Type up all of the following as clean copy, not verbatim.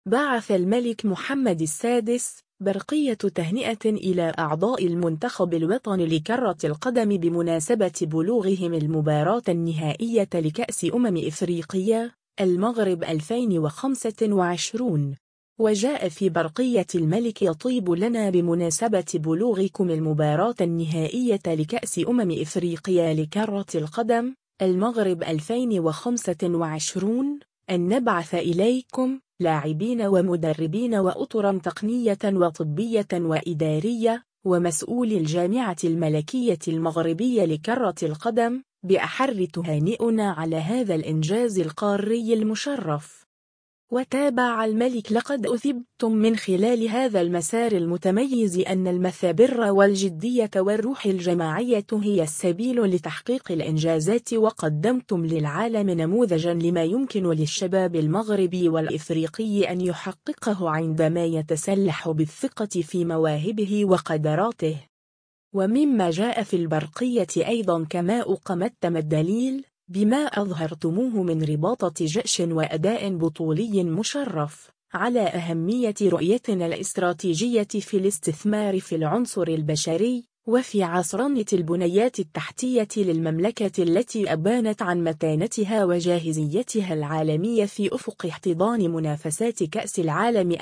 بعث الملك محمد السادس برقية تهنئة إلى أعضاء المنتخب الوطني لكرة القدم بمناسبة بلوغهم المباراة النهائية لكأس إفريقيا المغرب 2025. وجاء في برقية الملك: يطيب لنا بمناسبة بلوغكم المباراة النهائية لكأس إفريقيا لكرة القدم المغرب 2025 أن نبعث إليكم لاعبين ومدربين وأطرا تقنية وطبية وإدارية ومسؤولي الجامعة الملكية المغربية لكرة القدم بأحر تهانئنا على هذا الإنجاز القاري المشرف. وتابع الملك: لقد أثبتم من خلال هذا المسار المتميز أن المثابر والجدية والروح الجماعية هي السبيل لتحقيق الإنجازات، وقدمتم للعالم نموذجا لما يمكن للشباب المغربي والإفريقي أن يحققه عندما يتسلح بالثقة في مواهبه وقدراته. ومما جاء في البرقية أيضا كما أقمتم الدليل بما أظهرتموه من رباطة جأش وأداء بطولي مشرف على أهمية رؤيتنا الاستراتيجية في الاستثمار في العنصر البشري وفي عصرنة البنيات التحتية للمملكة التي أبانت عن متانتها وجاهزيتها العالمية في أفق احتضان منافسات كأس العالم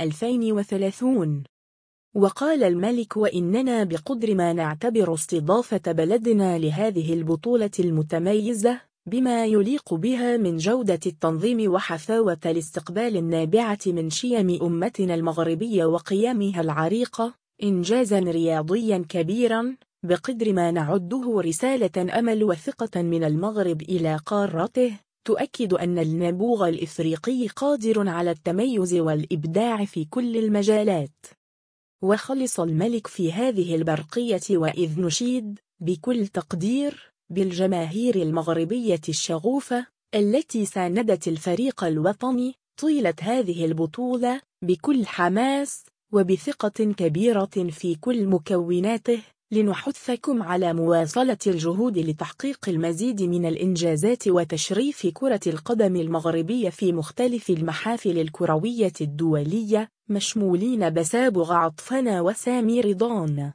2030. وقال الملك: وإننا بقدر ما نعتبر استضافة بلدنا لهذه البطولة المتميزة بما يليق بها من جودة التنظيم وحفاوة الاستقبال النابعة من شيم أمتنا المغربية وقيمها العريقة إنجازا رياضيا كبيرا، بقدر ما نعده رسالة أمل وثقة من المغرب إلى قارته تؤكد أن النبوغ الإفريقي قادر على التميز والإبداع في كل المجالات. وخلص الملك في هذه البرقية وإذ نشيد بكل تقدير بالجماهير المغربية الشغوفة التي ساندت الفريق الوطني طيلة هذه البطولة بكل حماس وبثقة كبيرة في كل مكوناته، لنحثكم على مواصلة الجهود لتحقيق المزيد من الإنجازات وتشريف كرة القدم المغربية في مختلف المحافل الكروية الدولية، مشمولين بسابغ عطفنا وسامي رضان.